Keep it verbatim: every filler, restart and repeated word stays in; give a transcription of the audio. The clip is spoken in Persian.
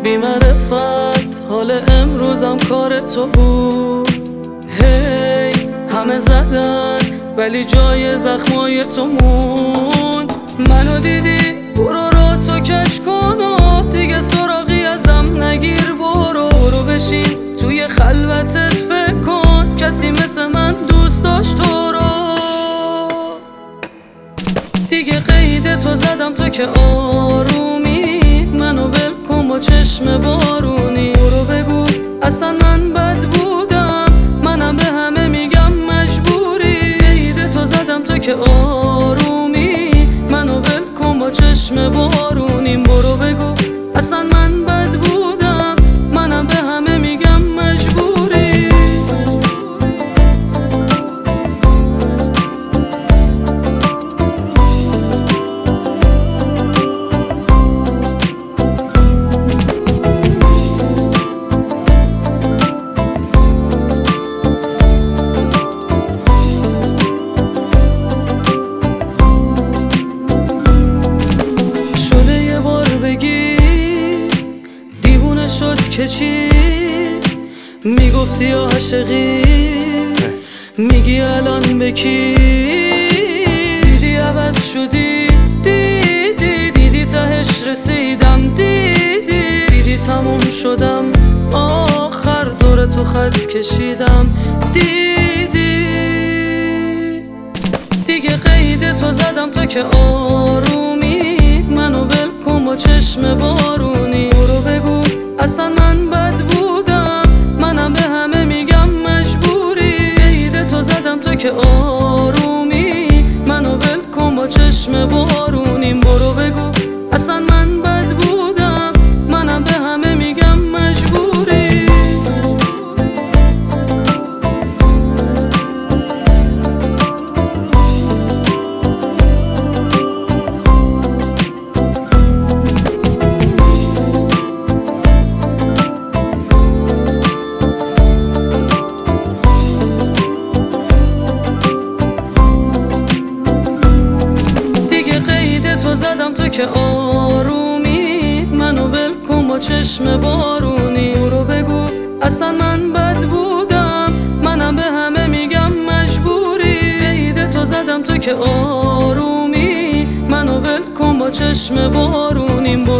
بی معرفت حال امروزم کار تو بود. هی همه زدن ولی جای زخمای تو موند. منو دیدی برو رو تو کش کن و دیگه سراغی ازم نگیر. برو برو بشین توی خلوتت فکر کن، کسی مثل من دوست داشت تو رو. دیگه قید تو زدم تو که آرومی، منو ول کن با چشم بارونی. برو بگو اصلا من بد بودم، منم به همه میگم مجبوری. قید تو زدم تو که آرومی، منو ول کن با چشم بارونی. برو بگو اصلا من بد بودم، منم به همه میگم مجبوری. شد که چی میگفتی عاشقی، میگی الان به کی؟ دیدی عوض شدی، دیدی دیدی تهش رسیدم، دیدی دیدی تموم شدم، آخر دور تو خط کشیدم، دیدی دیگه قید تو زدم تو که آرومی، منو ول کن با چشم بارونی. برو بگو اصلا من بد بودم، منم به همه میگم مجبوری. قید تو زدم تو که آرومی، منو ول کن با چشم بارونی. برو بگو اصلا من بد بودم، منم به همه میگم مجبوری. تو زدم تو که آرومی، منو ول کن با چشم بارونی. برو بگو اصلا من بد بودم، منم به همه میگم مجبوری. قید تو زدم تو که آرومی، منو ول کن با چشم بارونی.